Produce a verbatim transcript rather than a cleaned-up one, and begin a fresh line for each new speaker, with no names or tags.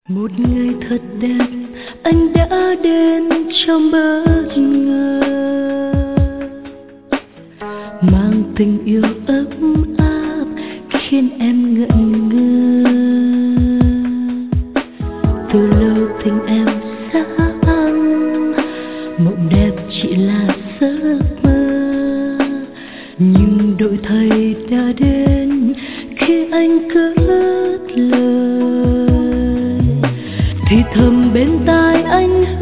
Một ngày thật đẹp anh đã đến trong bất ngờ, mang tình yêu ấm áp khiến em ngẩn ngơ. Từ lâu tình em xa anh, mộng đẹp chỉ là giấc mơ, nhưng đổi thay đã đến khi anh cất lời thì thầm bên tai anh.